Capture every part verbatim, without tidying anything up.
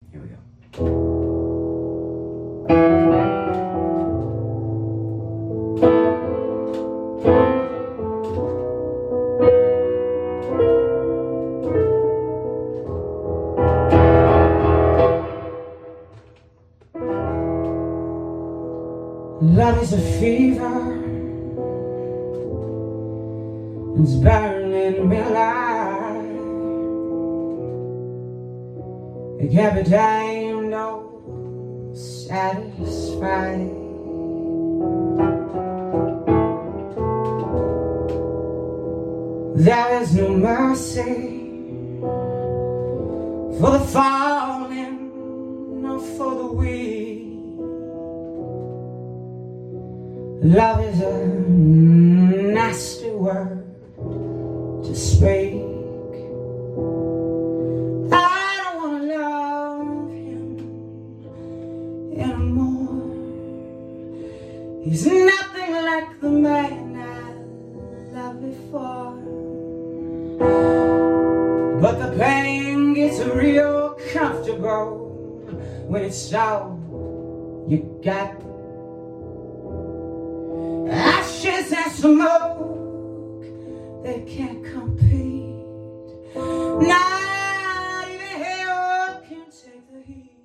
Here we go. Love is a fever, it's burning me alive. It can't be tamed or satisfied. There is no mercy for the fallen or for the weak. Love is a nasty word to speak. I don't want to love him anymore. He's nothing like the man I loved before. But the pain gets real comfortable when it's all you got. Ashes and smoke, they can't compete. Not even hell can take the heat.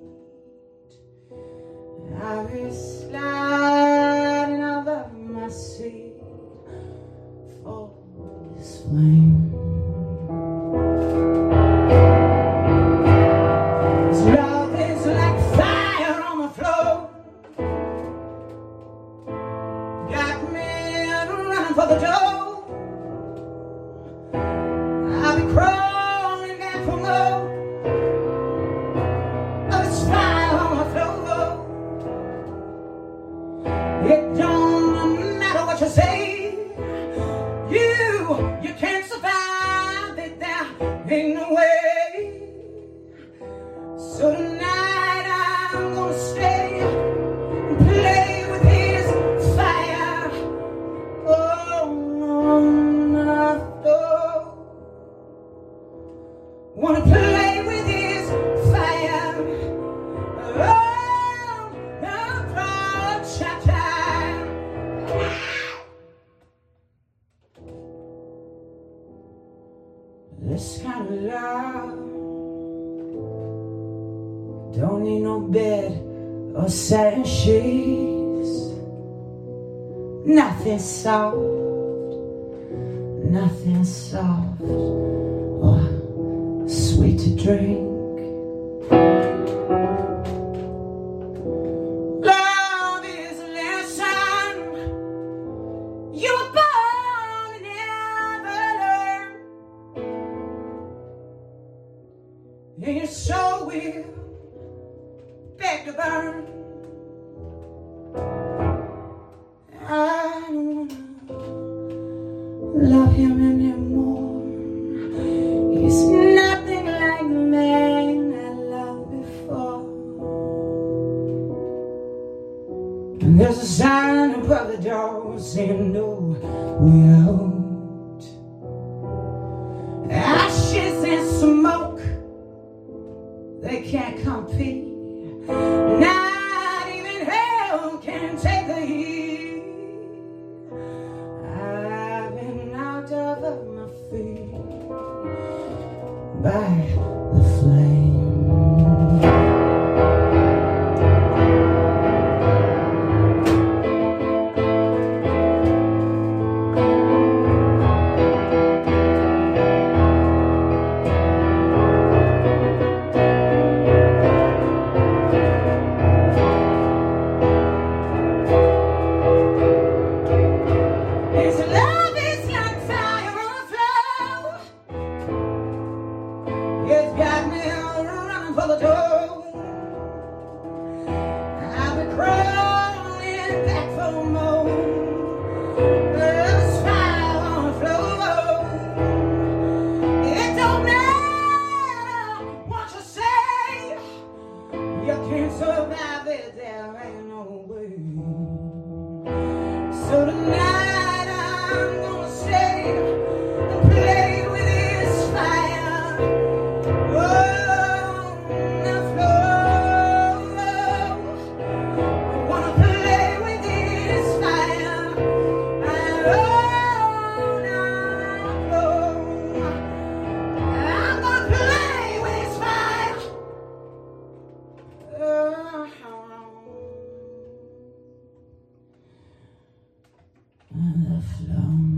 I'll be sliding out of my seat for this flame. This love is like fire on the floor. Got me running for the door. I'll be crawling back for more of this fire on the floor. It don't matter what you say, you, you can't survive it, there ain't no way. So tonight I'm gonna stay and play with his fire. Wanna play with his fire. Oh, no, cha-cha. This kind of love don't need no bed or satin sheets. Nothing soft, nothing soft or sweet to drink. Love is a lesson you were born to never learn, and your soul will beg to burn. I don't wanna love him anymore. He's nothing like the man I loved before. And there's a sign above the door saying no way out. Ashes and smoke, they can't compete. Not even hell can take the heat. I've been knocked off of my feet by the flame. For the door, I'll be crawling back for more. There's fire on the floor. It don't matter what you say, you can't survive it, there ain't no way. So tonight I'm gonna stay and play with this fire. Oh, the floor. on the floor.